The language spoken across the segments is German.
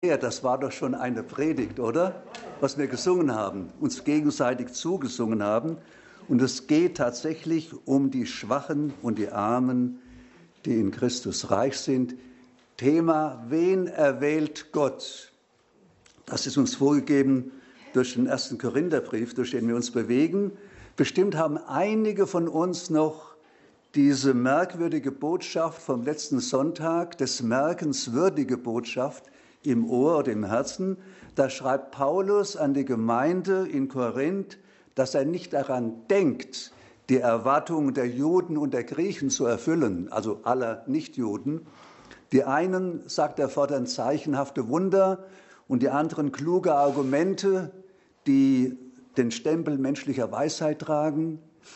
Ja, das war doch schon eine Predigt, oder? Was wir gesungen haben, uns gegenseitig zugesungen haben. Und es geht tatsächlich um die Schwachen und die Armen, die in Christus reich sind. Thema, wen erwählt Gott? Das ist uns vorgegeben durch den 1. Korintherbrief, durch den wir uns bewegen. Bestimmt haben einige von uns noch diese merkwürdige Botschaft vom letzten Sonntag, des Merkens würdige Botschaft, im Ohr oder im Herzen. Da schreibt Paulus an die Gemeinde in Korinth, dass er nicht daran denkt, die Erwartungen der Juden und der Griechen zu erfüllen, also aller Nichtjuden. Die einen, sagt er, fordern zeichenhafte Wunder und die anderen kluge Argumente, die den Stempel menschlicher Weisheit tragen.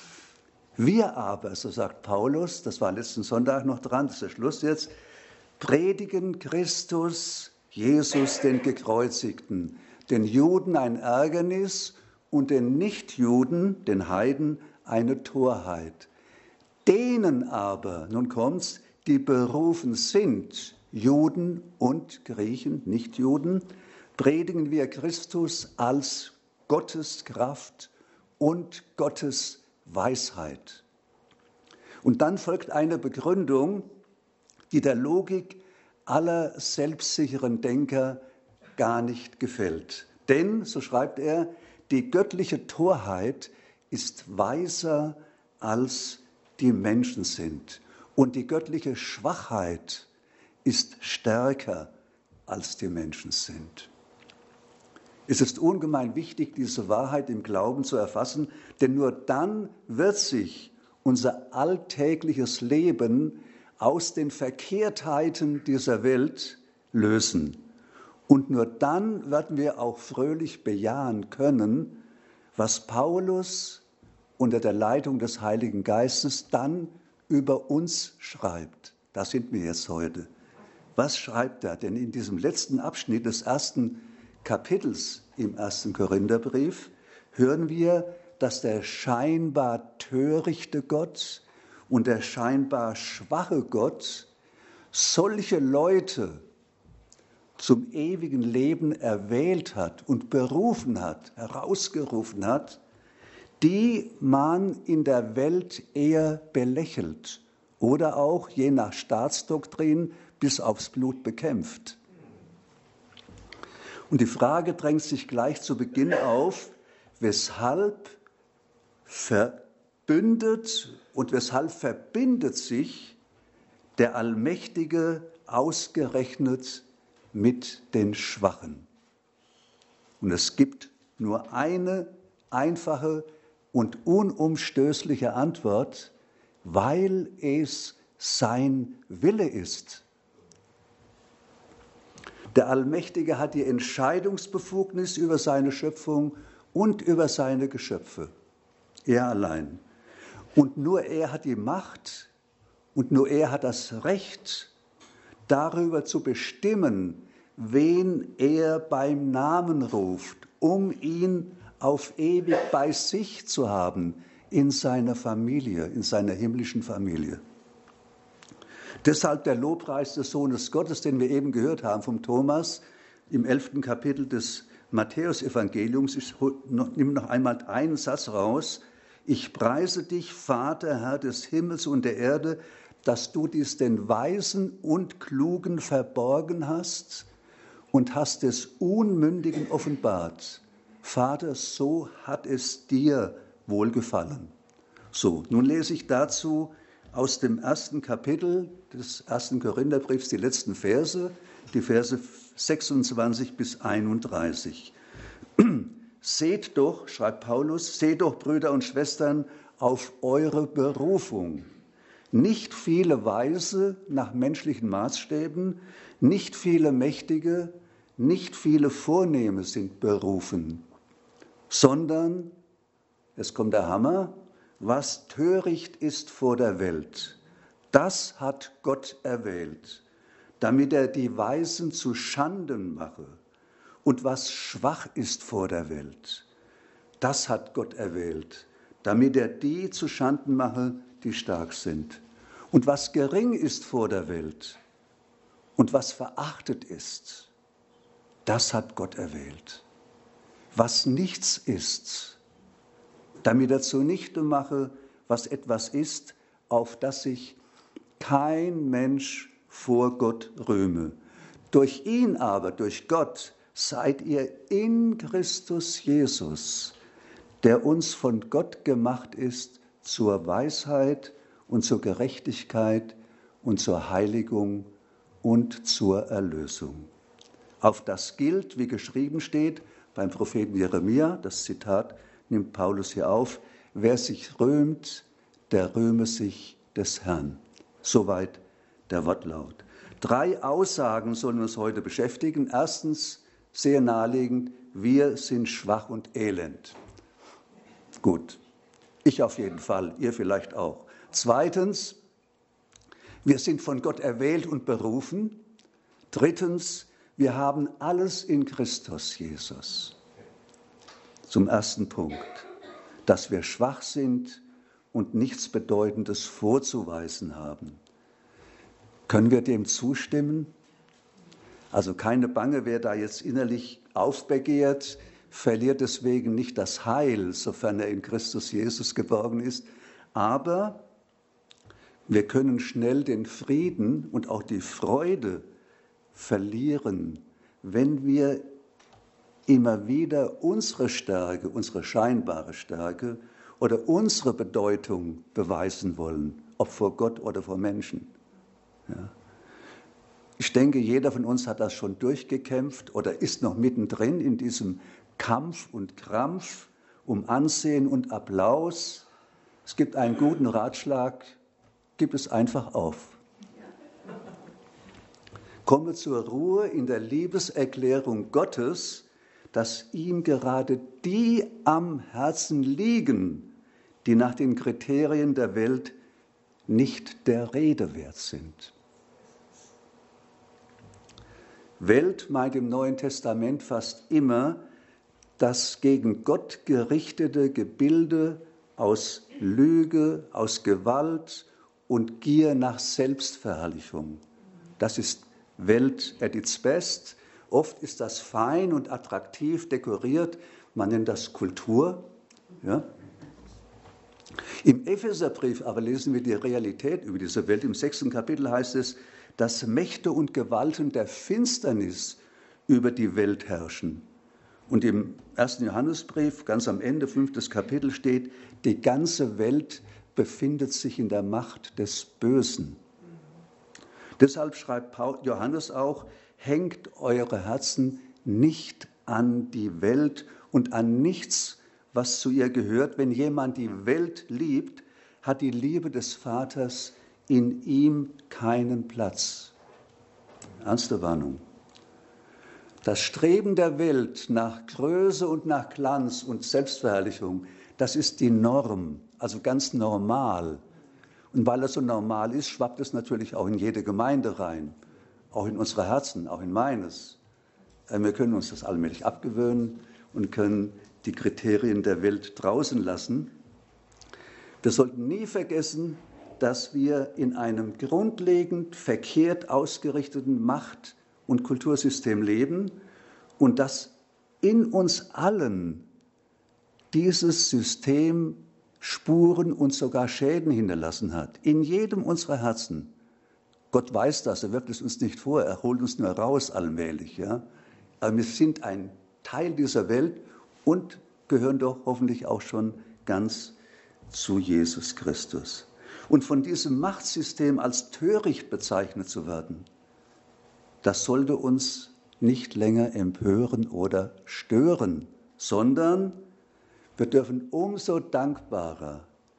Wir aber, so sagt Paulus, das war letzten Sonntag noch dran, das ist der Schluss jetzt, predigen Christus, Jesus, den Gekreuzigten, den Juden ein Ärgernis und den Nichtjuden, den Heiden, eine Torheit. Denen aber, nun kommt's, die berufen sind, Juden und Griechen, Nichtjuden, predigen wir Christus als Gottes Kraft und Gottes Weisheit. Und dann folgt eine Begründung, die der Logik aller selbstsicheren Denker gar nicht gefällt. Denn, so schreibt er, die göttliche Torheit ist weiser, als die Menschen sind. Und die göttliche Schwachheit ist stärker, als die Menschen sind. Es ist ungemein wichtig, diese Wahrheit im Glauben zu erfassen, denn nur dann wird sich unser alltägliches Leben aus den Verkehrtheiten dieser Welt lösen. Und nur dann werden wir auch fröhlich bejahen können, was Paulus unter der Leitung des Heiligen Geistes dann über uns schreibt. Da sind wir jetzt heute. Was schreibt er? Denn in diesem letzten Abschnitt des ersten Kapitels im 1. Korintherbrief hören wir, dass der scheinbar törichte Gott und der scheinbar schwache Gott solche Leute zum ewigen Leben erwählt hat und berufen hat, herausgerufen hat, die man in der Welt eher belächelt oder auch, je nach Staatsdoktrin, bis aufs Blut bekämpft. Und die Frage drängt sich gleich zu Beginn auf, weshalb verbindet sich der Allmächtige ausgerechnet mit den Schwachen? Und es gibt nur eine einfache und unumstößliche Antwort, weil es sein Wille ist. Der Allmächtige hat die Entscheidungsbefugnis über seine Schöpfung und über seine Geschöpfe. Er allein. Und nur er hat die Macht und nur er hat das Recht, darüber zu bestimmen, wen er beim Namen ruft, um ihn auf ewig bei sich zu haben, in seiner Familie, in seiner himmlischen Familie. Deshalb der Lobpreis des Sohnes Gottes, den wir eben gehört haben vom Thomas im 11. Kapitel des Matthäus-Evangeliums. Ich nehme noch einmal einen Satz raus. Ich preise dich, Vater, Herr des Himmels und der Erde, dass du dies den Weisen und Klugen verborgen hast und hast es Unmündigen offenbart. Vater, so hat es dir wohlgefallen. So, nun lese ich dazu aus dem 1. Kapitel des 1. Korintherbriefs die letzten Verse, die Verse 26 bis 31. Seht doch, schreibt Paulus, seht doch, Brüder und Schwestern, auf eure Berufung. Nicht viele Weise nach menschlichen Maßstäben, nicht viele Mächtige, nicht viele Vornehme sind berufen, sondern, jetzt kommt der Hammer, was töricht ist vor der Welt, das hat Gott erwählt, damit er die Weisen zu Schanden mache. Und was schwach ist vor der Welt, das hat Gott erwählt, damit er die zu Schanden mache, die stark sind. Und was gering ist vor der Welt und was verachtet ist, Das hat Gott erwählt. Was nichts ist, damit er zunichte mache, was etwas ist, auf das sich kein Mensch vor Gott rühme. Durch ihn aber, durch Gott, seid ihr in Christus Jesus, der uns von Gott gemacht ist zur Weisheit und zur Gerechtigkeit und zur Heiligung und zur Erlösung. Auf das gilt, wie geschrieben steht beim Propheten Jeremia, das Zitat nimmt Paulus hier auf, wer sich rühmt, der rühme sich des Herrn. Soweit der Wortlaut. 3 Aussagen sollen uns heute beschäftigen. Erstens, sehr naheliegend, wir sind schwach und elend. Gut, ich auf jeden Fall, ihr vielleicht auch. Zweitens, wir sind von Gott erwählt und berufen. Drittens, wir haben alles in Christus Jesus. Zum ersten Punkt, dass wir schwach sind und nichts Bedeutendes vorzuweisen haben. Können wir dem zustimmen? Also keine Bange, wer da jetzt innerlich aufbegehrt, verliert deswegen nicht das Heil, sofern er in Christus Jesus geborgen ist. Aber wir können schnell den Frieden und auch die Freude verlieren, wenn wir immer wieder unsere Stärke, unsere scheinbare Stärke oder unsere Bedeutung beweisen wollen, ob vor Gott oder vor Menschen. Ja. Ich denke, jeder von uns hat das schon durchgekämpft oder ist noch mittendrin in diesem Kampf und Krampf um Ansehen und Applaus. Es gibt einen guten Ratschlag, gib es einfach auf. Komme zur Ruhe in der Liebeserklärung Gottes, dass ihm gerade die am Herzen liegen, die nach den Kriterien der Welt nicht der Rede wert sind. Welt meint im Neuen Testament fast immer das gegen Gott gerichtete Gebilde aus Lüge, aus Gewalt und Gier nach Selbstverherrlichung. Das ist Welt at its best. Oft ist das fein und attraktiv dekoriert. Man nennt das Kultur. Ja. Im Epheserbrief aber lesen wir die Realität über diese Welt. Im 6. Kapitel heißt es, dass Mächte und Gewalten der Finsternis über die Welt herrschen. Und im 1. Johannesbrief, ganz am Ende, 5. Kapitel steht, die ganze Welt befindet sich in der Macht des Bösen. Deshalb schreibt Johannes auch, hängt eure Herzen nicht an die Welt und an nichts, was zu ihr gehört. Wenn jemand die Welt liebt, hat die Liebe des Vaters in ihm keinen Platz. Ernste Warnung. Das Streben der Welt nach Größe und nach Glanz und Selbstverherrlichung, das ist die Norm, also ganz normal. Und weil es so normal ist, schwappt es natürlich auch in jede Gemeinde rein, auch in unsere Herzen, auch in meines. Wir können uns das allmählich abgewöhnen und können die Kriterien der Welt draußen lassen. Wir sollten nie vergessen, dass wir in einem grundlegend verkehrt ausgerichteten Macht- und Kultursystem leben und dass in uns allen dieses System Spuren und sogar Schäden hinterlassen hat. In jedem unserer Herzen. Gott weiß das, er wirft es uns nicht vor, er holt uns nur raus allmählich. Ja? Aber wir sind ein Teil dieser Welt und gehören doch hoffentlich auch schon ganz zu Jesus Christus. Und von diesem Machtsystem als töricht bezeichnet zu werden, das sollte uns nicht länger empören oder stören, sondern wir dürfen umso dankbarer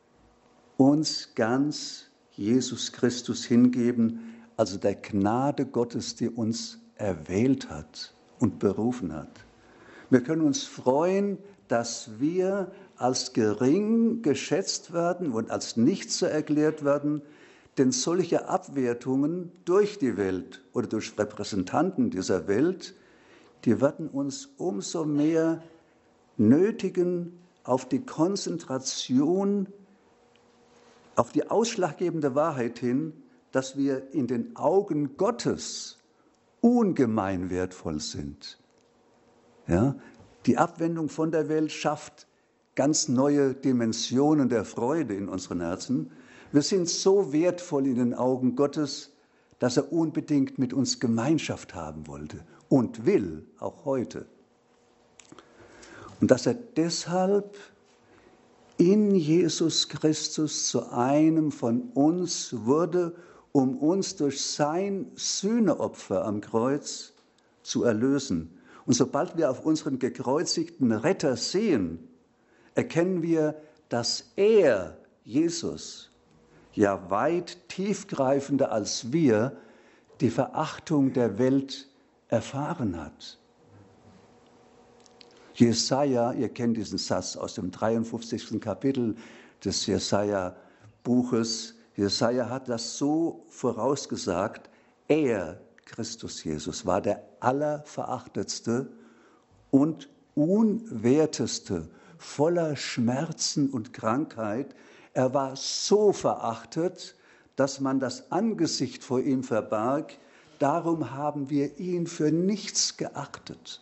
uns ganz Jesus Christus hingeben, also der Gnade Gottes, die uns erwählt hat und berufen hat. Wir können uns freuen, dass wir als gering geschätzt werden und als nichts erklärt werden, denn solche Abwertungen durch die Welt oder durch Repräsentanten dieser Welt, die werden uns umso mehr nötigen, auf die Konzentration, auf die ausschlaggebende Wahrheit hin, dass wir in den Augen Gottes ungemein wertvoll sind. Ja? Die Abwendung von der Welt schafft ganz neue Dimensionen der Freude in unseren Herzen. Wir sind so wertvoll in den Augen Gottes, dass er unbedingt mit uns Gemeinschaft haben wollte und will, auch heute. Und dass er deshalb in Jesus Christus zu einem von uns wurde, um uns durch sein Sühneopfer am Kreuz zu erlösen. Und sobald wir auf unseren gekreuzigten Retter sehen, erkennen wir, dass er, Jesus, ja weit tiefgreifender als wir, die Verachtung der Welt erfahren hat. Jesaja, ihr kennt diesen Satz aus dem 53. Kapitel des Jesaja-Buches. Jesaja hat das so vorausgesagt. Er, Christus Jesus, war der allerverachtetste und unwerteste, voller Schmerzen und Krankheit. Er war so verachtet, dass man das Angesicht vor ihm verbarg. Darum haben wir ihn für nichts geachtet.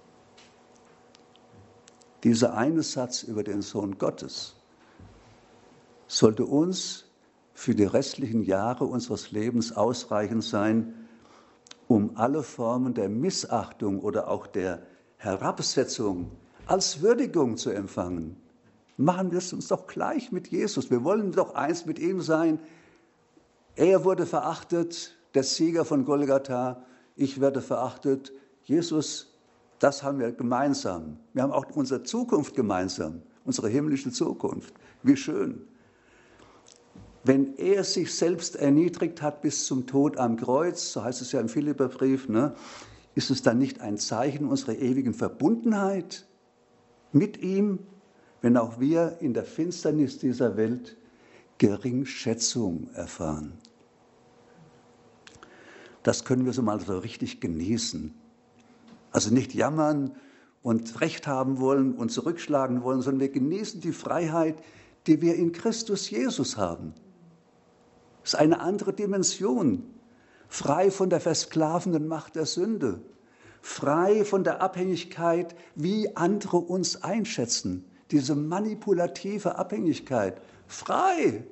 Dieser eine Satz über den Sohn Gottes sollte uns für die restlichen Jahre unseres Lebens ausreichend sein, um alle Formen der Missachtung oder auch der Herabsetzung als Würdigung zu empfangen. Machen wir es uns doch gleich mit Jesus. Wir wollen doch eins mit ihm sein. Er wurde verachtet, der Sieger von Golgatha. Ich werde verachtet. Jesus, das haben wir gemeinsam. Wir haben auch unsere Zukunft gemeinsam, unsere himmlische Zukunft. Wie schön. Wenn er sich selbst erniedrigt hat bis zum Tod am Kreuz, so heißt es ja im Philipperbrief, ist es dann nicht ein Zeichen unserer ewigen Verbundenheit mit ihm, wenn auch wir in der Finsternis dieser Welt Geringschätzung erfahren? Das können wir so mal so richtig genießen. Also nicht jammern und Recht haben wollen und zurückschlagen wollen, sondern wir genießen die Freiheit, die wir in Christus Jesus haben. Das ist eine andere Dimension. Frei von der versklavenden Macht der Sünde. Frei von der Abhängigkeit, wie andere uns einschätzen. Diese manipulative Abhängigkeit. Frei.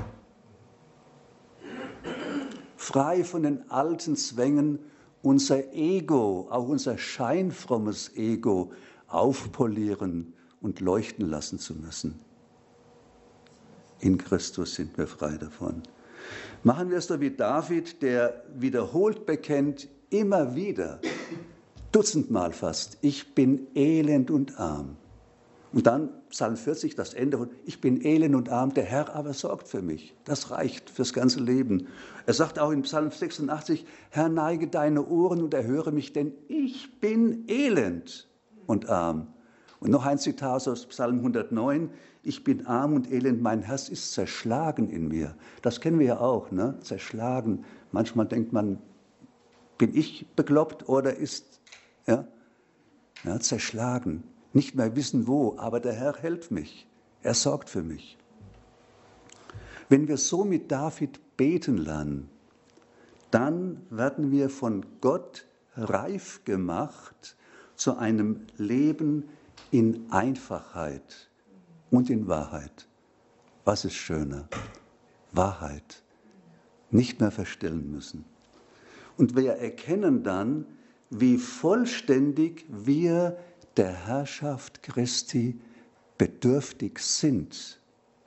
Frei von den alten Zwängen, unser Ego, auch unser scheinfrommes Ego, aufpolieren und leuchten lassen zu müssen. In Christus sind wir frei davon. Machen wir es doch wie David, der wiederholt bekennt, immer wieder, dutzendmal fast, ich bin elend und arm. Und dann Psalm 40, das Ende von, ich bin elend und arm, der Herr aber sorgt für mich. Das reicht fürs ganze Leben. Er sagt auch in Psalm 86, Herr, neige deine Ohren und erhöre mich, denn ich bin elend und arm. Und noch ein Zitat aus Psalm 109, ich bin arm und elend, mein Herz ist zerschlagen in mir. Das kennen wir ja auch, zerschlagen. Manchmal denkt man, bin ich bekloppt oder ist, zerschlagen. Nicht mehr wissen wo, aber der Herr hält mich. Er sorgt für mich. Wenn wir so mit David beten lernen, dann werden wir von Gott reif gemacht zu einem Leben in Einfachheit und in Wahrheit. Was ist schöner? Wahrheit. Nicht mehr verstellen müssen. Und wir erkennen dann, wie vollständig wir der Herrschaft Christi bedürftig sind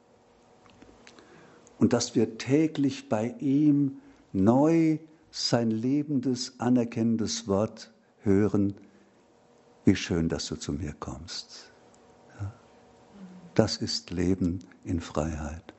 und dass wir täglich bei ihm neu sein lebendes, anerkennendes Wort hören, wie schön, dass du zu mir kommst. Ja? Das ist Leben in Freiheit.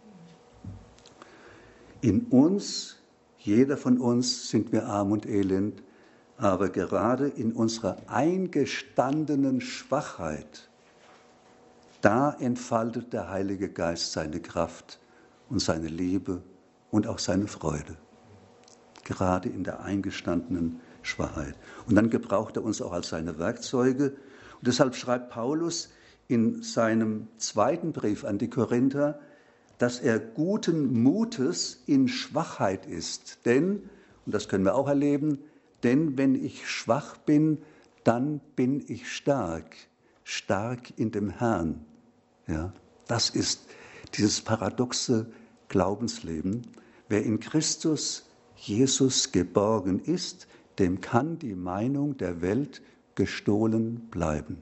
In uns, jeder von uns, sind wir arm und elend, aber gerade in unserer eingestandenen Schwachheit, da entfaltet der Heilige Geist seine Kraft und seine Liebe und auch seine Freude. Gerade in der eingestandenen Schwachheit. Und dann gebraucht er uns auch als seine Werkzeuge. Und deshalb schreibt Paulus in seinem zweiten Brief an die Korinther, dass er guten Mutes in Schwachheit ist. Denn, und das können wir auch erleben, denn wenn ich schwach bin, dann bin ich stark, stark in dem Herrn. Ja, das ist dieses paradoxe Glaubensleben. Wer in Christus Jesus geborgen ist, dem kann die Meinung der Welt gestohlen bleiben.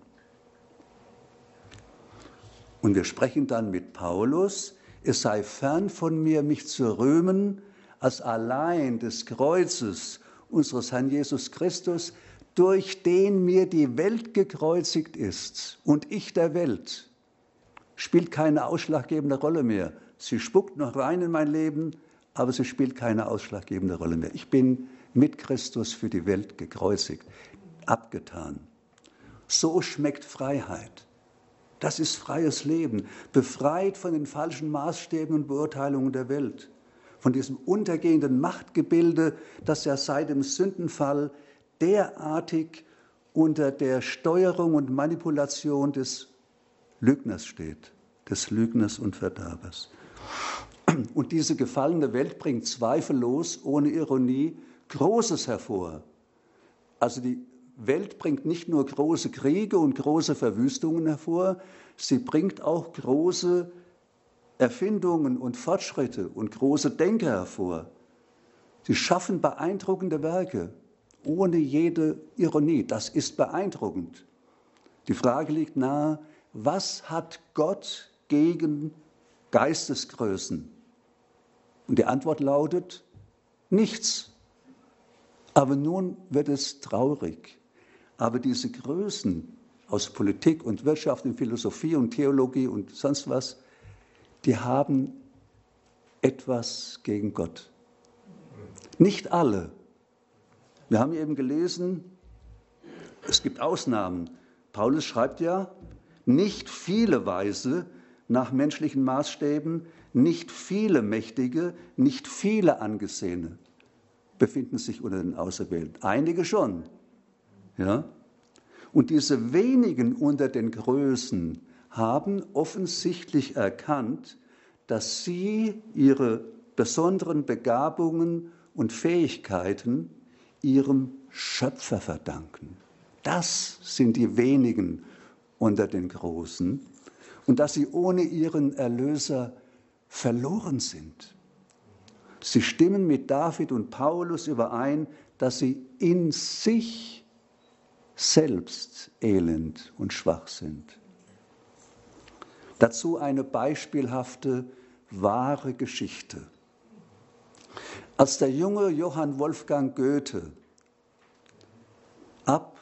Und wir sprechen dann mit Paulus, es sei fern von mir, mich zu rühmen, als allein des Kreuzes unseres Herrn Jesus Christus, durch den mir die Welt gekreuzigt ist und ich der Welt, spielt keine ausschlaggebende Rolle mehr. Sie spuckt noch rein in mein Leben, aber sie spielt keine ausschlaggebende Rolle mehr. Ich bin mit Christus für die Welt gekreuzigt, abgetan. So schmeckt Freiheit. Das ist freies Leben, befreit von den falschen Maßstäben und Beurteilungen der Welt, von diesem untergehenden Machtgebilde, das ja seit dem Sündenfall derartig unter der Steuerung und Manipulation des Lügners steht, des Lügners und Verderbers. Und diese gefallene Welt bringt zweifellos, ohne Ironie, Großes hervor. Also die Welt bringt nicht nur große Kriege und große Verwüstungen hervor, sie bringt auch große Erfindungen und Fortschritte und große Denker hervor. Sie schaffen beeindruckende Werke, ohne jede Ironie. Das ist beeindruckend. Die Frage liegt nahe, was hat Gott gegen Geistesgrößen? Und die Antwort lautet, nichts. Aber nun wird es traurig. Aber diese Größen aus Politik und Wirtschaft und Philosophie und Theologie und sonst was, die haben etwas gegen Gott. Nicht alle. Wir haben eben gelesen, es gibt Ausnahmen. Paulus schreibt ja, nicht viele Weise nach menschlichen Maßstäben, nicht viele Mächtige, nicht viele Angesehene befinden sich unter den Auserwählten. Einige schon. Ja? Und diese wenigen unter den Größen haben offensichtlich erkannt, dass sie ihre besonderen Begabungen und Fähigkeiten ihrem Schöpfer verdanken. Das sind die wenigen unter den Großen und dass sie ohne ihren Erlöser verloren sind. Sie stimmen mit David und Paulus überein, dass sie in sich selbst elend und schwach sind. Dazu eine beispielhafte, wahre Geschichte. Als der junge Johann Wolfgang Goethe ab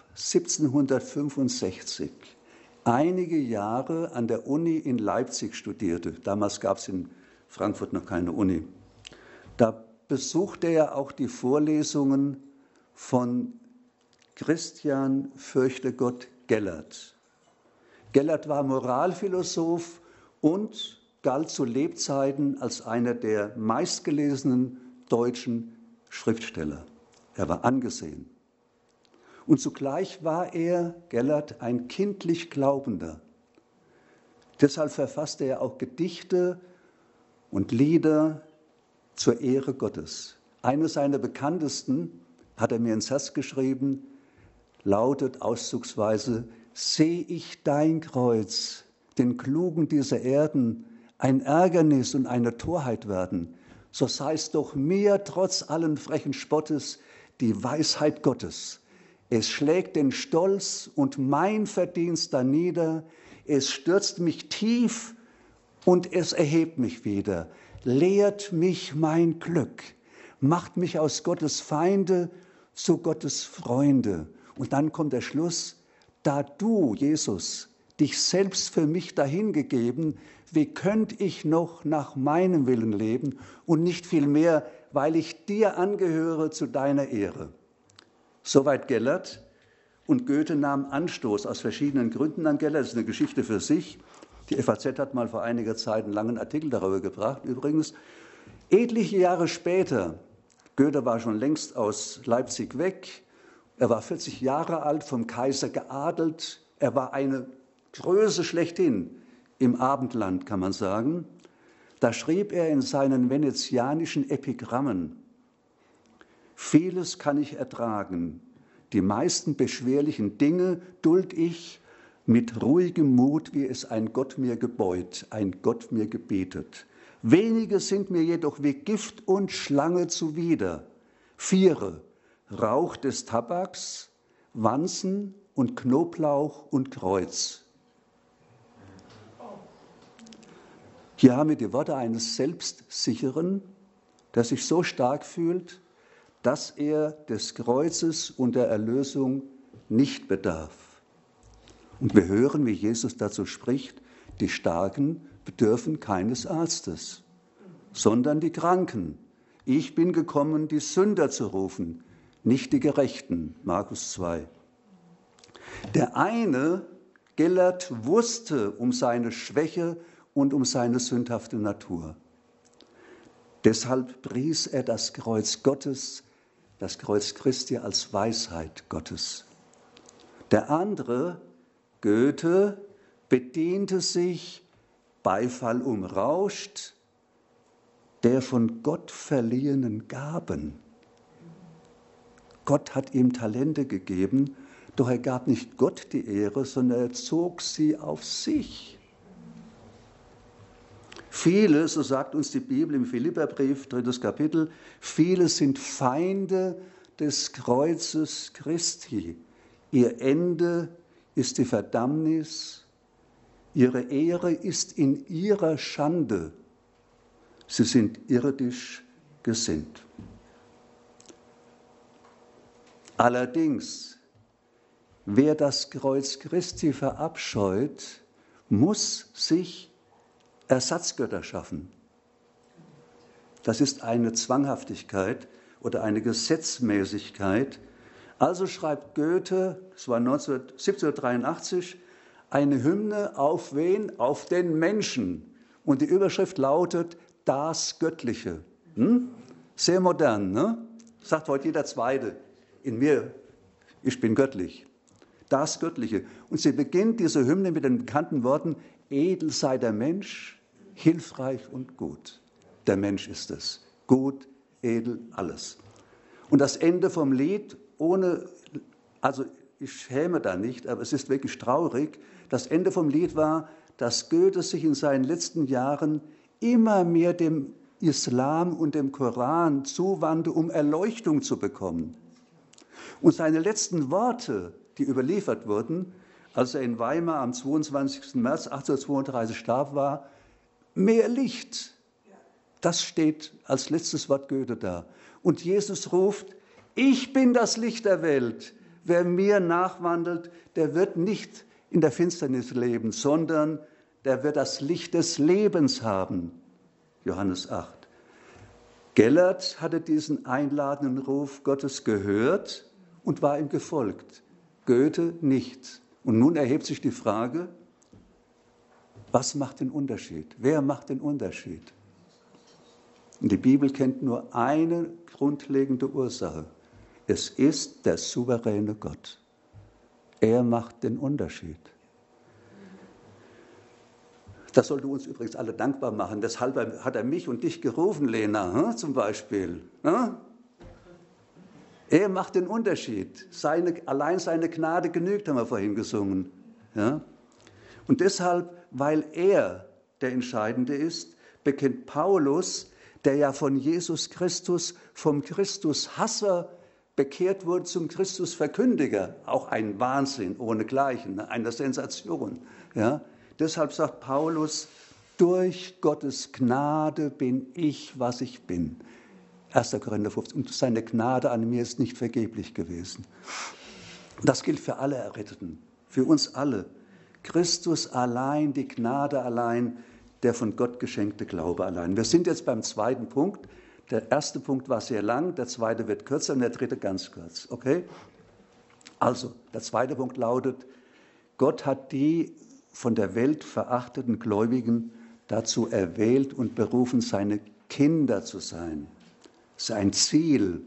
1765 einige Jahre an der Uni in Leipzig studierte, damals gab es in Frankfurt noch keine Uni, da besuchte er auch die Vorlesungen von Christian Fürchtegott Gellert. Gellert war Moralphilosoph und galt zu Lebzeiten als einer der meistgelesenen deutschen Schriftsteller. Er war angesehen. Und zugleich war er, Gellert, ein kindlich Glaubender. Deshalb verfasste er auch Gedichte und Lieder zur Ehre Gottes. Eine seiner bekanntesten, hat er mir ins Herz geschrieben, lautet auszugsweise: Seh ich dein Kreuz, den Klugen dieser Erden, ein Ärgernis und eine Torheit werden, so sei es doch mir trotz allen frechen Spottes die Weisheit Gottes. Es schlägt den Stolz und mein Verdienst danieder, es stürzt mich tief und es erhebt mich wieder, lehrt mich mein Glück, macht mich aus Gottes Feinde zu Gottes Freunde. Und dann kommt der Schluss: Da du, Jesus, dich selbst für mich dahingegeben, wie könnte ich noch nach meinem Willen leben und nicht vielmehr, weil ich dir angehöre zu deiner Ehre. Soweit Gellert. Und Goethe nahm Anstoß aus verschiedenen Gründen an Gellert. Das ist eine Geschichte für sich. Die FAZ hat mal vor einiger Zeit einen langen Artikel darüber gebracht. Übrigens, etliche Jahre später, Goethe war schon längst aus Leipzig weg, er war 40 Jahre alt, vom Kaiser geadelt, er war eine Größe schlechthin im Abendland, kann man sagen. Da schrieb er in seinen venezianischen Epigrammen: Vieles kann ich ertragen, Die meisten beschwerlichen Dinge duld ich mit ruhigem Mut, wie es ein Gott mir gebeut, ein Gott mir gebietet. Wenige sind mir jedoch wie Gift und Schlange zuwider. 4, Rauch des Tabaks, Wanzen und Knoblauch und Kreuz. Hier haben wir die Worte eines Selbstsicheren, der sich so stark fühlt, dass er des Kreuzes und der Erlösung nicht bedarf. Und wir hören, wie Jesus dazu spricht, die Starken bedürfen keines Arztes, sondern die Kranken. Ich bin gekommen, die Sünder zu rufen, nicht die Gerechten. Markus 2. Der eine, Gellert, wusste um seine Schwäche und um seine sündhafte Natur. Deshalb pries er das Kreuz Gottes, das Kreuz Christi als Weisheit Gottes. Der andere, Goethe, bediente sich, Beifall umrauscht, der von Gott verliehenen Gaben. Gott hat ihm Talente gegeben, doch er gab nicht Gott die Ehre, sondern er zog sie auf sich. Viele, so sagt uns die Bibel im Philipperbrief, 3. Kapitel, viele sind Feinde des Kreuzes Christi. Ihr Ende ist die Verdammnis, ihre Ehre ist in ihrer Schande. Sie sind irdisch gesinnt. Allerdings, wer das Kreuz Christi verabscheut, muss sich Ersatzgötter schaffen. Das ist eine Zwanghaftigkeit oder eine Gesetzmäßigkeit. Also schreibt Goethe, es war 1783, eine Hymne auf wen? Auf den Menschen. Und die Überschrift lautet Das Göttliche. Sehr modern, ne? Sagt heute jeder Zweite. In mir, ich bin göttlich. Das Göttliche. Und sie beginnt diese Hymne mit den bekannten Worten, edel sei der Mensch, hilfreich und gut. Der Mensch ist es. Gut, edel, alles. Und das Ende vom Lied, also ich schäme da nicht, aber es ist wirklich traurig, das Ende vom Lied war, dass Goethe sich in seinen letzten Jahren immer mehr dem Islam und dem Koran zuwandte, um Erleuchtung zu bekommen. Und seine letzten Worte, die überliefert wurden, als er in Weimar am 22. März 1832 starb, war, mehr Licht. Das steht als letztes Wort Goethe da. Und Jesus ruft, ich bin das Licht der Welt. Wer mir nachwandelt, der wird nicht in der Finsternis leben, sondern der wird das Licht des Lebens haben. Johannes 8. Gellert hatte diesen einladenden Ruf Gottes gehört und war ihm gefolgt. Goethe nicht. Und nun erhebt sich die Frage, was macht den Unterschied? Wer macht den Unterschied? Und die Bibel kennt nur eine grundlegende Ursache. Es ist der souveräne Gott. Er macht den Unterschied. Das sollte uns übrigens alle dankbar machen. Deshalb hat er mich und dich gerufen, Lena, zum Beispiel. Er macht den Unterschied. Allein seine Gnade genügt, haben wir vorhin gesungen. Ja? Und deshalb, weil er der Entscheidende ist, bekennt Paulus, der ja von Jesus Christus, vom Christushasser bekehrt wurde zum Christusverkündiger. Auch ein Wahnsinn ohnegleichen, eine Sensation. Ja? Deshalb sagt Paulus, durch Gottes Gnade bin ich, was ich bin. 1. Korinther 15. Und seine Gnade an mir ist nicht vergeblich gewesen. Das gilt für alle Erretteten, für uns alle. Christus allein, die Gnade allein, der von Gott geschenkte Glaube allein. Wir sind jetzt beim zweiten Punkt. Der erste Punkt war sehr lang, der zweite wird kürzer und der dritte ganz kurz. Okay? Also, der zweite Punkt lautet, Gott hat die von der Welt verachteten Gläubigen dazu erwählt und berufen, seine Kinder zu sein. Sein Ziel.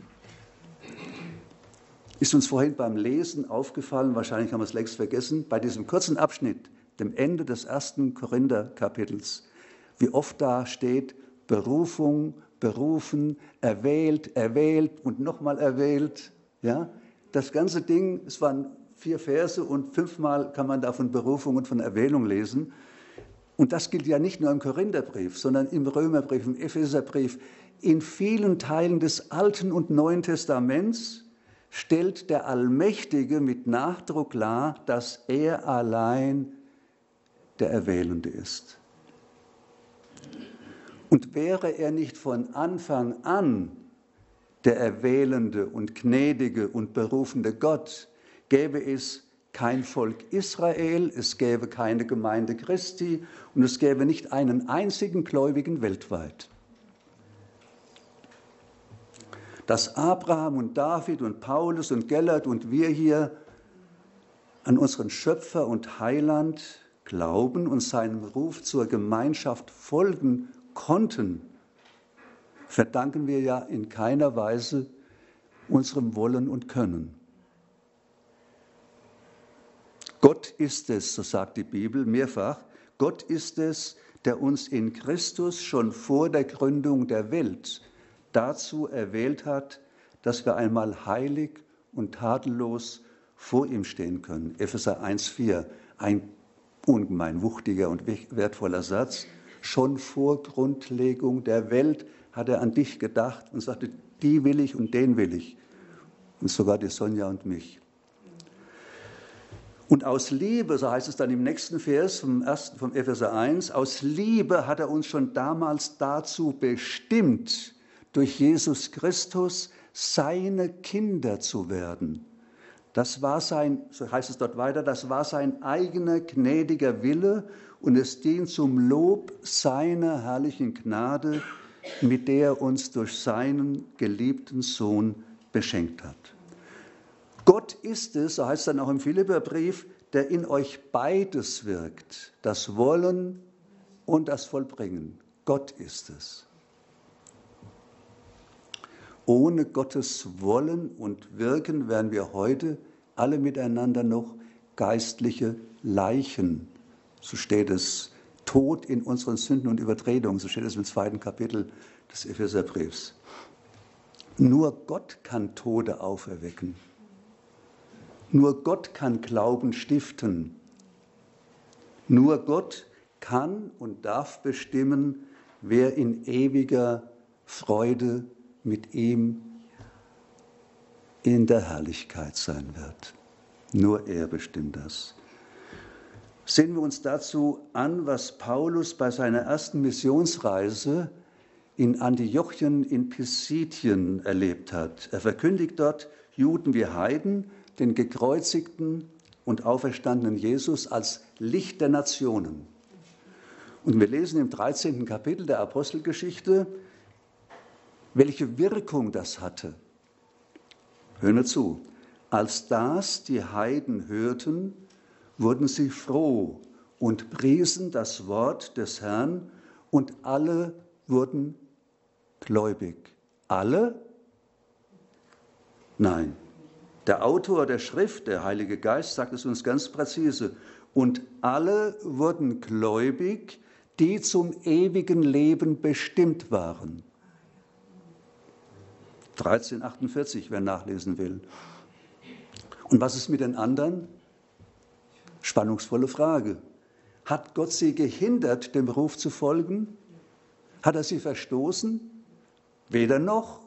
Ist uns vorhin beim Lesen aufgefallen, wahrscheinlich haben wir es längst vergessen, bei diesem kurzen Abschnitt, dem Ende des 1. Korinther-Kapitels, wie oft da steht, Berufung, berufen, erwählt, erwählt und nochmal erwählt. Ja? das ganze Ding, es waren 4 Verse und 5-mal kann man da von Berufung und von Erwählung lesen. Und das gilt ja nicht nur im Korintherbrief, sondern im Römerbrief, im Epheserbrief. In vielen Teilen des Alten und Neuen Testaments stellt der Allmächtige mit Nachdruck klar, dass er allein der Erwählende ist. Und wäre er nicht von Anfang an der erwählende und gnädige und berufende Gott, gäbe es kein Volk Israel, es gäbe keine Gemeinde Christi und es gäbe nicht einen einzigen Gläubigen weltweit. Dass Abraham und David und Paulus und Gellert und wir hier an unseren Schöpfer und Heiland glauben und seinem Ruf zur Gemeinschaft folgen konnten, verdanken wir ja in keiner Weise unserem Wollen und Können. Gott ist es, so sagt die Bibel mehrfach, Gott ist es, der uns in Christus schon vor der Gründung der Welt dazu erwählt hat, dass wir einmal heilig und tadellos vor ihm stehen können. Epheser 1,4, ein ungemein wuchtiger und wertvoller Satz. Schon vor Grundlegung der Welt hat er an dich gedacht und sagte, die will ich und den will ich. Und sogar die Sonja und mich. Und aus Liebe, so heißt es dann im nächsten Vers vom Epheser 1, aus Liebe hat er uns schon damals dazu bestimmt, durch Jesus Christus seine Kinder zu werden. Das war sein, so heißt es dort weiter, das war sein eigener gnädiger Wille und es dient zum Lob seiner herrlichen Gnade, mit der er uns durch seinen geliebten Sohn beschenkt hat. Gott ist es, so heißt es dann auch im Philipperbrief, der in euch beides wirkt, das Wollen und das Vollbringen. Gott ist es. Ohne Gottes Wollen und Wirken wären wir heute alle miteinander noch geistliche Leichen. So steht es, tot in unseren Sünden und Übertretungen, so steht es im 2. Kapitel des Epheserbriefs. Nur Gott kann Tote auferwecken. Nur Gott kann Glauben stiften. Nur Gott kann und darf bestimmen, wer in ewiger Freude mit ihm in der Herrlichkeit sein wird. Nur er bestimmt das. Sehen wir uns dazu an, was Paulus bei seiner ersten Missionsreise in Antiochien in Pisidien erlebt hat. Er verkündigt dort Juden wie Heiden den gekreuzigten und auferstandenen Jesus als Licht der Nationen. Und wir lesen im 13. Kapitel der Apostelgeschichte, welche Wirkung das hatte. Hören wir zu. Als das die Heiden hörten, wurden sie froh und priesen das Wort des Herrn und alle wurden gläubig. Alle? Nein. Der Autor der Schrift, der Heilige Geist, sagt es uns ganz präzise. Und alle wurden gläubig, die zum ewigen Leben bestimmt waren. 1348, wer nachlesen will. Und was ist mit den anderen? Spannungsvolle Frage. Hat Gott sie gehindert, dem Ruf zu folgen? Hat er sie verstoßen? Weder noch.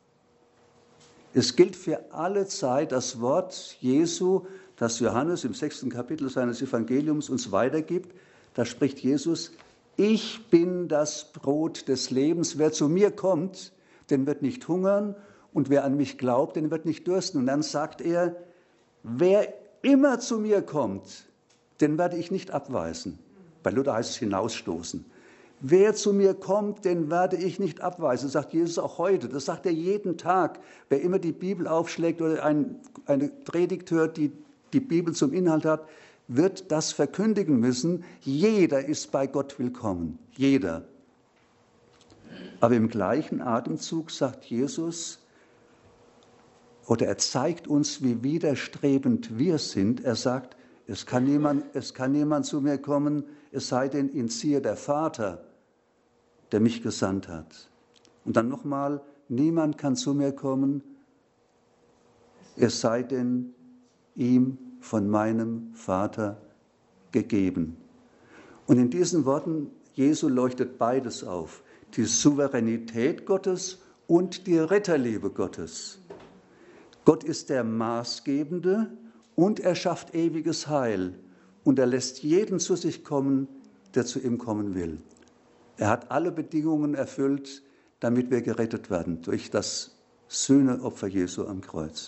Es gilt für alle Zeit das Wort Jesu, das Johannes im 6. Kapitel seines Evangeliums uns weitergibt. Da spricht Jesus, ich bin das Brot des Lebens. Wer zu mir kommt, den wird nicht hungern und wer an mich glaubt, den wird nicht dürsten. Und dann sagt er, wer immer zu mir kommt, den werde ich nicht abweisen. Bei Luther heißt es hinausstoßen. Wer zu mir kommt, den werde ich nicht abweisen, sagt Jesus auch heute. Das sagt er jeden Tag. Wer immer die Bibel aufschlägt oder eine Predigt hört, die die Bibel zum Inhalt hat, wird das verkündigen müssen. Jeder ist bei Gott willkommen. Jeder. Aber im gleichen Atemzug sagt Jesus, oder er zeigt uns, wie widerstrebend wir sind. Er sagt, es kann niemand zu mir kommen, es sei denn, ihn ziehe der Vater, der mich gesandt hat. Und dann nochmal, niemand kann zu mir kommen, es sei denn ihm von meinem Vater gegeben. Und in diesen Worten Jesu leuchtet beides auf, die Souveränität Gottes und die Retterliebe Gottes. Gott ist der Maßgebende und er schafft ewiges Heil und er lässt jeden zu sich kommen, der zu ihm kommen will. Er hat alle Bedingungen erfüllt, damit wir gerettet werden durch das Sühneopfer Jesu am Kreuz.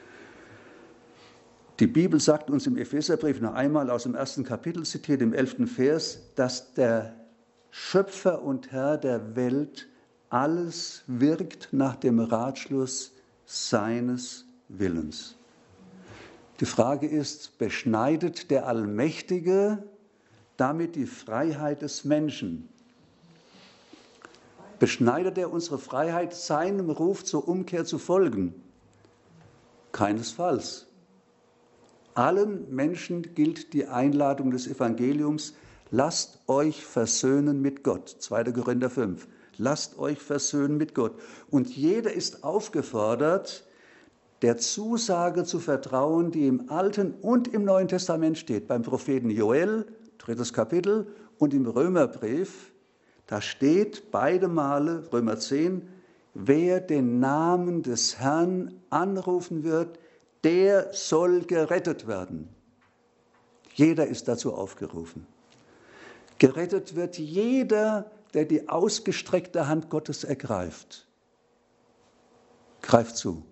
Die Bibel sagt uns im Epheserbrief noch einmal aus dem 1. Kapitel, zitiert im 11. Vers, dass der Schöpfer und Herr der Welt alles wirkt nach dem Ratschluss seines Willens. Die Frage ist, beschneidet der Allmächtige damit die Freiheit des Menschen? Beschneidet er unsere Freiheit, seinem Ruf zur Umkehr zu folgen? Keinesfalls. Allen Menschen gilt die Einladung des Evangeliums, lasst euch versöhnen mit Gott. 2. Korinther 5. Lasst euch versöhnen mit Gott. Und jeder ist aufgefordert, der Zusage zu vertrauen, die im Alten und im Neuen Testament steht. Beim Propheten Joel, 3. Kapitel, und im Römerbrief, da steht beide Male, Römer 10, wer den Namen des Herrn anrufen wird, der soll gerettet werden. Jeder ist dazu aufgerufen. Gerettet wird jeder, der die ausgestreckte Hand Gottes ergreift. Greift zu.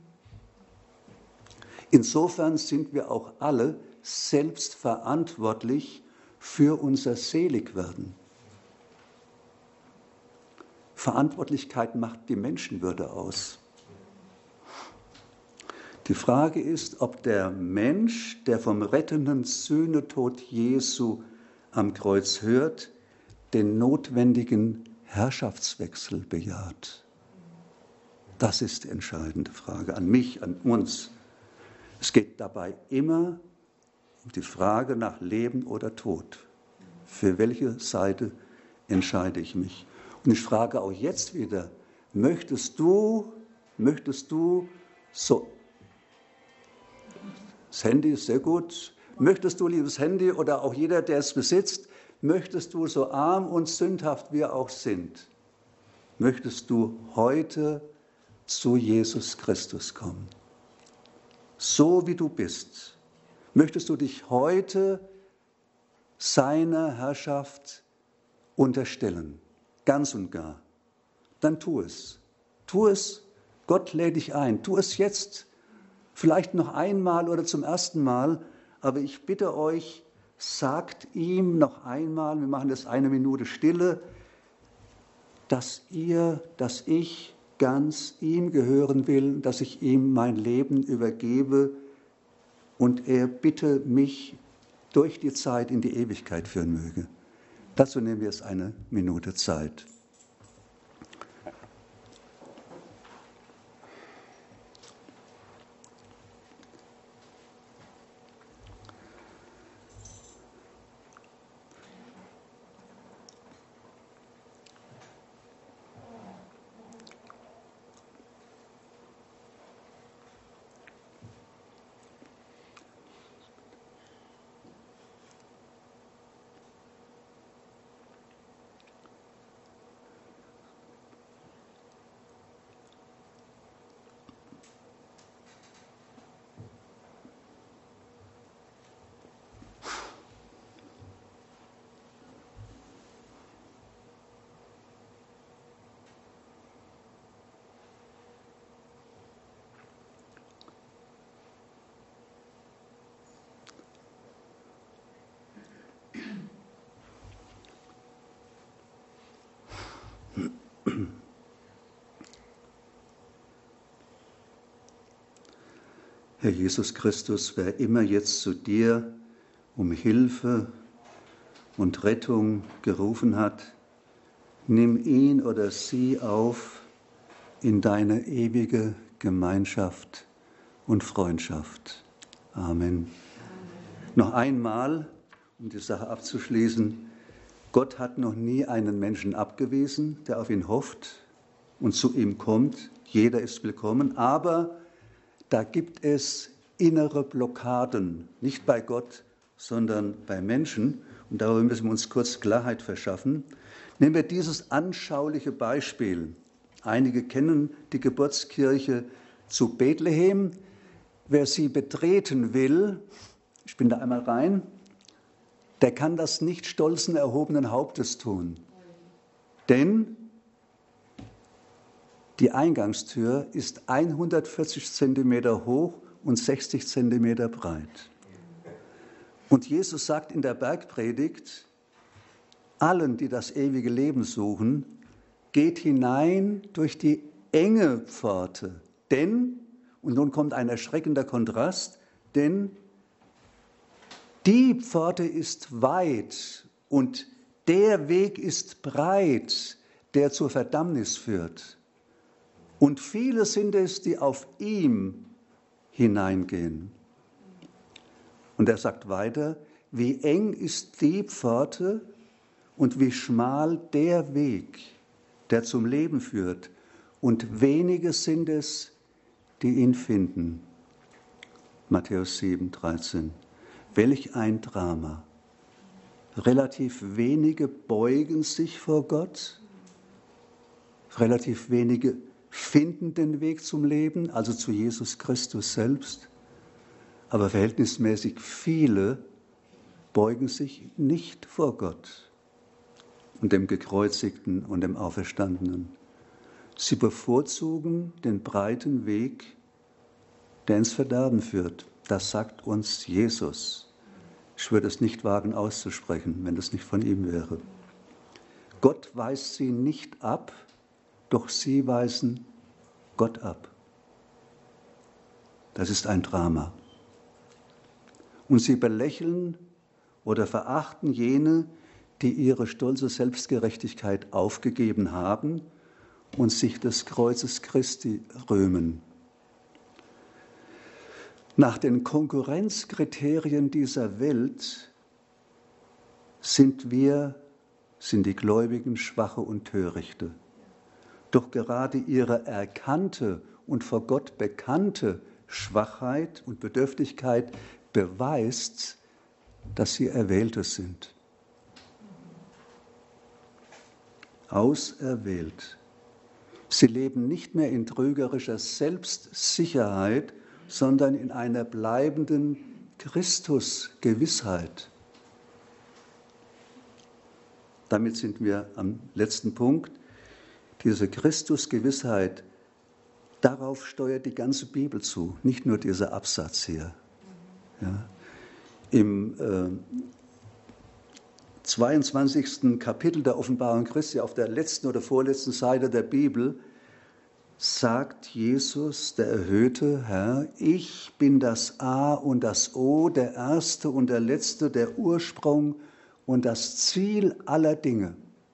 Insofern sind wir auch alle selbst verantwortlich für unser Seligwerden. Verantwortlichkeit macht die Menschenwürde aus. Die Frage ist, ob der Mensch, der vom rettenden Sühnetod Jesu am Kreuz hört, den notwendigen Herrschaftswechsel bejaht. Das ist die entscheidende Frage an mich, an uns. Es geht dabei immer um die Frage nach Leben oder Tod. Für welche Seite entscheide ich mich? Und ich frage auch jetzt wieder, möchtest du so, das Handy ist sehr gut, möchtest du, liebes Handy, oder auch jeder, der es besitzt, möchtest du, so arm und sündhaft wir auch sind, möchtest du heute zu Jesus Christus kommen? So wie du bist, möchtest du dich heute seiner Herrschaft unterstellen, ganz und gar, dann tu es. Tu es, Gott lädt dich ein, tu es jetzt, vielleicht noch einmal oder zum ersten Mal, aber ich bitte euch, sagt ihm noch einmal, wir machen das 1 Minute Stille, dass ich ganz ihm gehören will, dass ich ihm mein Leben übergebe und er bitte mich durch die Zeit in die Ewigkeit führen möge. Dazu nehmen wir jetzt 1 Minute Zeit. Herr Jesus Christus, wer immer jetzt zu dir um Hilfe und Rettung gerufen hat, nimm ihn oder sie auf in deine ewige Gemeinschaft und Freundschaft. Amen. Noch einmal, um die Sache abzuschließen, Gott hat noch nie einen Menschen abgewiesen, der auf ihn hofft und zu ihm kommt. Jeder ist willkommen, aber da gibt es innere Blockaden, nicht bei Gott, sondern bei Menschen. Und darüber müssen wir uns kurz Klarheit verschaffen. Nehmen wir dieses anschauliche Beispiel. Einige kennen die Geburtskirche zu Bethlehem. Wer sie betreten will, ich bin da einmal rein, der kann das nicht stolzen, erhobenen Hauptes tun. Denn die Eingangstür ist 140 Zentimeter hoch und 60 Zentimeter breit. Und Jesus sagt in der Bergpredigt, allen, die das ewige Leben suchen, geht hinein durch die enge Pforte. Denn, und nun kommt ein erschreckender Kontrast, denn die Pforte ist weit und der Weg ist breit, der zur Verdammnis führt. Und viele sind es, die auf ihm hineingehen. Und er sagt weiter, wie eng ist die Pforte und wie schmal der Weg, der zum Leben führt. Und wenige sind es, die ihn finden. Matthäus 7, 13. Welch ein Drama. Relativ wenige beugen sich vor Gott, relativ wenige finden den Weg zum Leben, also zu Jesus Christus selbst, aber verhältnismäßig viele beugen sich nicht vor Gott und dem Gekreuzigten und dem Auferstandenen. Sie bevorzugen den breiten Weg, der ins Verderben führt. Das sagt uns Jesus. Ich würde es nicht wagen auszusprechen, wenn es nicht von ihm wäre. Gott weist sie nicht ab, doch sie weisen Gott ab. Das ist ein Drama. Und sie belächeln oder verachten jene, die ihre stolze Selbstgerechtigkeit aufgegeben haben und sich des Kreuzes Christi rühmen. Nach den Konkurrenzkriterien dieser Welt sind die Gläubigen Schwache und Törichte. Doch gerade ihre erkannte und vor Gott bekannte Schwachheit und Bedürftigkeit beweist, dass sie Erwählte sind. Auserwählt. Sie leben nicht mehr in trügerischer Selbstsicherheit, sondern in einer bleibenden Christusgewissheit. Damit sind wir am letzten Punkt. Diese Christusgewissheit, darauf steuert die ganze Bibel zu, nicht nur dieser Absatz hier. Ja. Im 22. Kapitel der Offenbarung Christi, auf der letzten oder vorletzten Seite der Bibel, sagt Jesus, der erhöhte Herr, ich bin das A und das O, der Erste und der Letzte, der Ursprung und das Ziel aller Dinge.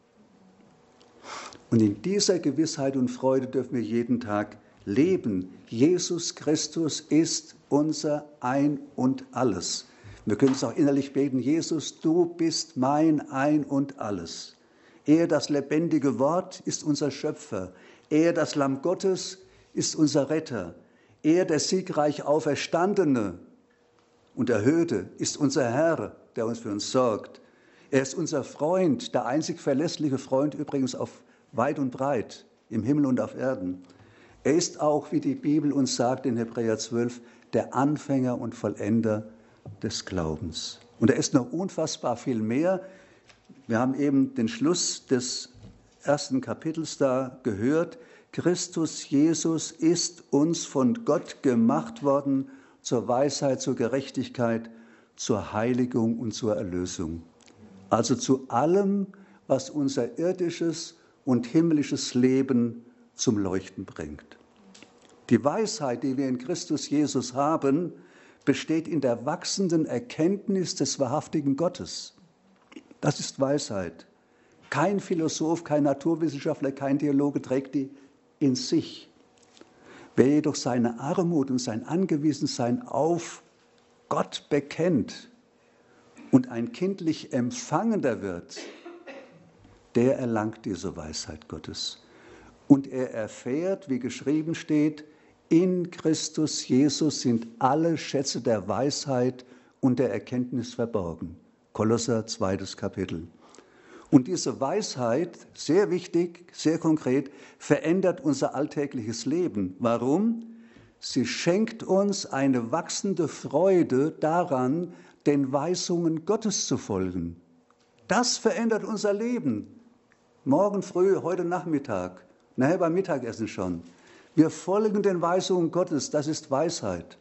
Und in dieser Gewissheit und Freude dürfen wir jeden Tag leben. Jesus Christus ist unser Ein und Alles. Wir können es auch innerlich beten, Jesus, du bist mein Ein und Alles. Er, das lebendige Wort, ist unser Schöpfer. Er, das Lamm Gottes, ist unser Retter. Er, der siegreich Auferstandene und Erhöhte, ist unser Herr, der uns für uns sorgt. Er ist unser Freund, der einzig verlässliche Freund übrigens auf weit und breit, im Himmel und auf Erden. Er ist auch, wie die Bibel uns sagt in Hebräer 12, der Anfänger und Vollender des Glaubens. Und er ist noch unfassbar viel mehr. Wir haben eben den Schluss des ersten Kapitels da gehört. Christus Jesus ist uns von Gott gemacht worden zur Weisheit, zur Gerechtigkeit, zur Heiligung und zur Erlösung. Also zu allem, was unser irdisches und himmlisches Leben zum Leuchten bringt. Die Weisheit, die wir in Christus Jesus haben, besteht in der wachsenden Erkenntnis des wahrhaftigen Gottes. Das ist Weisheit. Kein Philosoph, kein Naturwissenschaftler, kein Theologe trägt die in sich. Wer jedoch seine Armut und sein Angewiesensein auf Gott bekennt und ein kindlich Empfangender wird, der erlangt diese Weisheit Gottes. Und er erfährt, wie geschrieben steht, In Christus Jesus sind alle Schätze der Weisheit und der Erkenntnis verborgen. Kolosser 2. Kapitel. Und diese Weisheit, sehr wichtig, sehr konkret, verändert unser alltägliches Leben. Warum? Sie schenkt uns eine wachsende Freude daran, den Weisungen Gottes zu folgen. Das verändert unser Leben. Morgen früh, heute Nachmittag, nachher beim Mittagessen schon. Wir folgen den Weisungen Gottes, das ist Weisheit.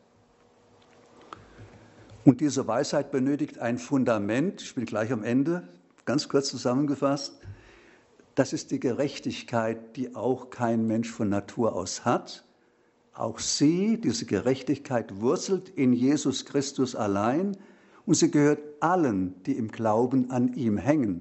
Und diese Weisheit benötigt ein Fundament, ich bin gleich am Ende, ganz kurz zusammengefasst. Das ist die Gerechtigkeit, die auch kein Mensch von Natur aus hat. Auch sie, diese Gerechtigkeit, wurzelt in Jesus Christus allein und sie gehört allen, die im Glauben an ihm hängen.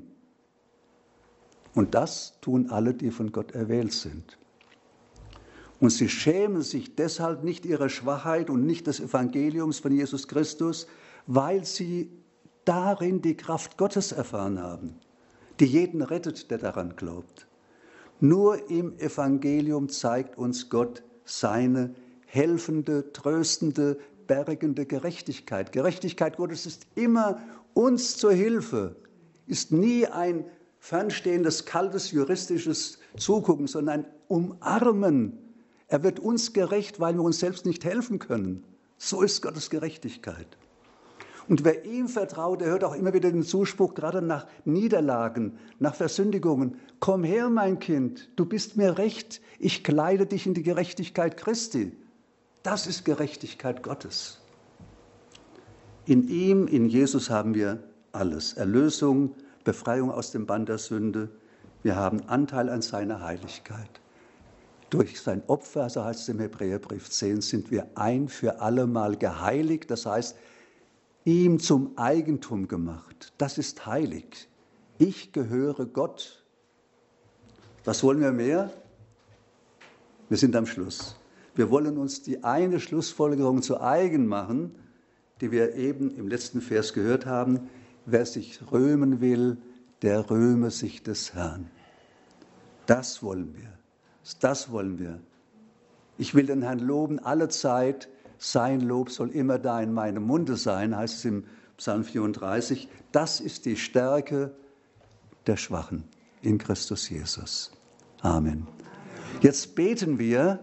Und das tun alle, die von Gott erwählt sind. Und sie schämen sich deshalb nicht ihrer Schwachheit und nicht des Evangeliums von Jesus Christus, weil sie darin die Kraft Gottes erfahren haben, die jeden rettet, der daran glaubt. Nur im Evangelium zeigt uns Gott seine helfende, tröstende, bergende Gerechtigkeit. Gerechtigkeit Gottes ist immer uns zur Hilfe, ist nie ein fernstehendes, kaltes, juristisches Zugucken, sondern ein Umarmen. Er wird uns gerecht, weil wir uns selbst nicht helfen können. So ist Gottes Gerechtigkeit. Und wer ihm vertraut, der hört auch immer wieder den Zuspruch, gerade nach Niederlagen, nach Versündigungen. Komm her, mein Kind, du bist mir recht, ich kleide dich in die Gerechtigkeit Christi. Das ist Gerechtigkeit Gottes. In ihm, in Jesus haben wir alles. Erlösung, Befreiung aus dem Bann der Sünde. Wir haben Anteil an seiner Heiligkeit. Durch sein Opfer, so heißt es im Hebräerbrief 10, sind wir ein für alle Mal geheiligt. Das heißt, ihm zum Eigentum gemacht. Das ist heilig. Ich gehöre Gott. Was wollen wir mehr? Wir sind am Schluss. Wir wollen uns die eine Schlussfolgerung zu eigen machen, die wir eben im letzten Vers gehört haben. Wer sich rühmen will, der rühme sich des Herrn. Das wollen wir. Das wollen wir. Ich will den Herrn loben alle Zeit. Sein Lob soll immer da in meinem Munde sein, heißt es im Psalm 34. Das ist die Stärke der Schwachen in Christus Jesus. Amen. Jetzt beten wir.